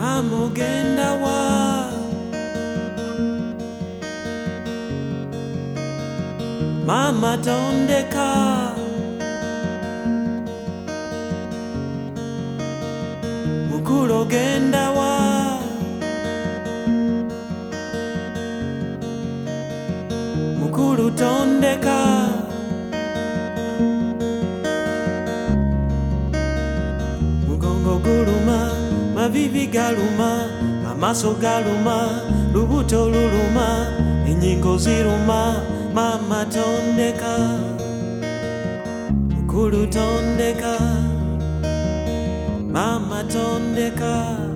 Mama ogenda wa Mama tondeka Mukulu ogenda wa Mukulu tondeka Mugongo guluma Mavivi galuma Amaso galuma Lubuto luluma Enyingo ziruma Mama tondeka Mukulu tondeka Mama tondeka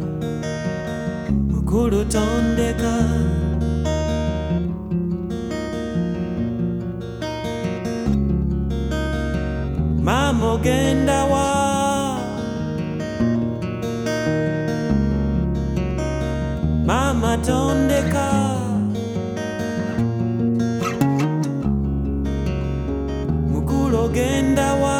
Mukulu tondeka Mama ogenda wa Mama tondeka Mukulu ogenda wa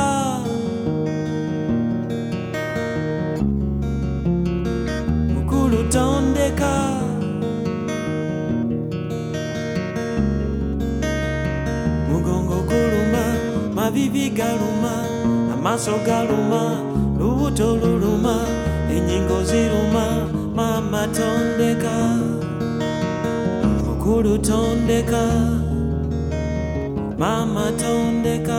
Mukulu tondeka Mugongo guluma Mavivi galuma Amaso galuma Lubuto luluma Enyingo ziruma Mama tondeka Mukulu tondeka Mama tondeka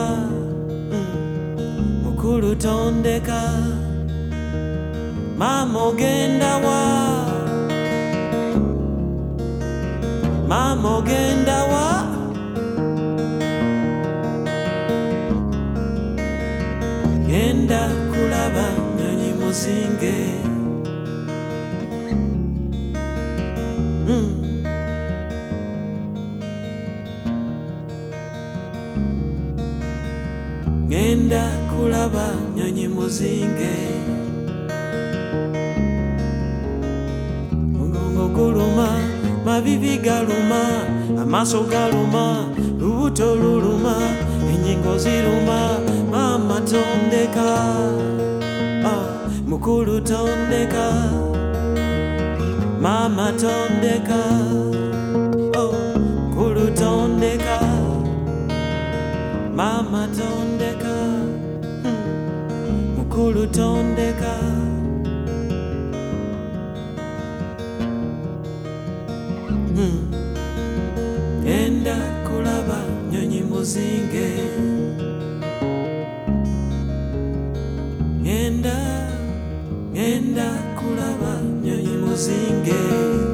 Mukulu tondeka Mama ogenda wa Mama ogenda wa Genda kulaba nyonyi muzinge Genda kulaba nyonyi muzinge Mugongo guluma Mavivi galuma Amaso galuma Lubuto luluma Enyingo ziruma Mama tondeka Mukulu tondeka Mama tondeka Mukulu tondeka Mama tondeka Mukulu tondeka Genda kulaba nyonyi muzinge Genda kulaba nyonyi muzinge